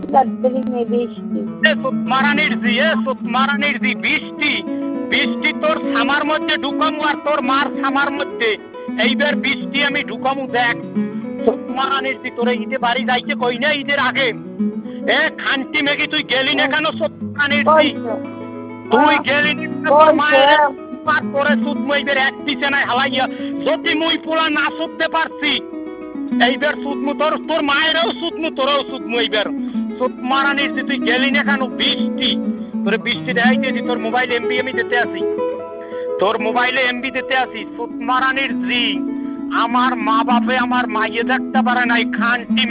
বৃষ্টি। মারানির জি বৃষ্টি বৃষ্টি তোর সামার মধ্যে ঢুকামু আর তোর মার সামার মধ্যে এইবার বৃষ্টি আমি ঢুকামু দেখ। মারানির জি তোরা ঈদে বাড়ি যাইতে কই না ঈদের আগে এ খান্তি মেঘি তুই গেলি না কেন? মারানির জি তুই গেলি তোর মায়ের পরে সুদ মুইবের এক বিছানায় হালাইয়া যদি মুই পোলা না সুদতে পারছি এইবার সুদমু তোর তোর মায়েরও সুদমু তোরও সুদমু এইবার সুদ মারানির যে তুই গেলি না কেন? বৃষ্টি তোরে বৃষ্টি দেখাইতেছি তোর মোবাইল এমবি আমি দিতে আসি তোর মোবাইলে এমবি দিতে আসি সুদ মারানির জি আমার মা বাপে আমার মাইয়ে দেখতে পারে নাই খান্তি